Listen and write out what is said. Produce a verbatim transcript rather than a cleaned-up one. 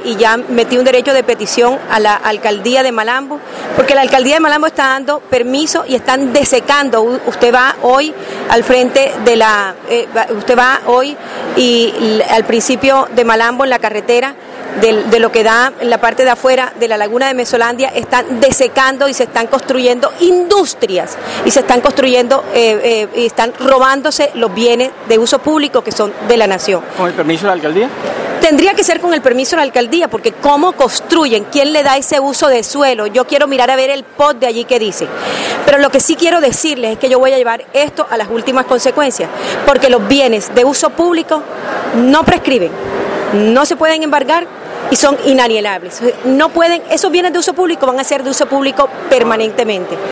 y ya metí un derecho de petición a la alcaldía de Malambo, porque la alcaldía de Malambo está dando permiso y están desecando. Usted va hoy al frente de la, eh, usted va hoy y, y al principio de Malambo en la carretera, De, de lo que da en la parte de afuera de la laguna de Mesolandia, están desecando y se están construyendo industrias y se están construyendo eh, eh, y están robándose los bienes de uso público que son de la nación. ¿Con el permiso de la alcaldía? Tendría que ser con el permiso de la alcaldía, porque ¿cómo construyen? ¿Quién le da ese uso de suelo? Yo quiero mirar a ver el P O D de allí que dice. Pero lo que sí quiero decirles es que yo voy a llevar esto a las últimas consecuencias, porque los bienes de uso público no prescriben, no se pueden embargar y son inalienables. No pueden, esos bienes de uso público van a ser de uso público permanentemente.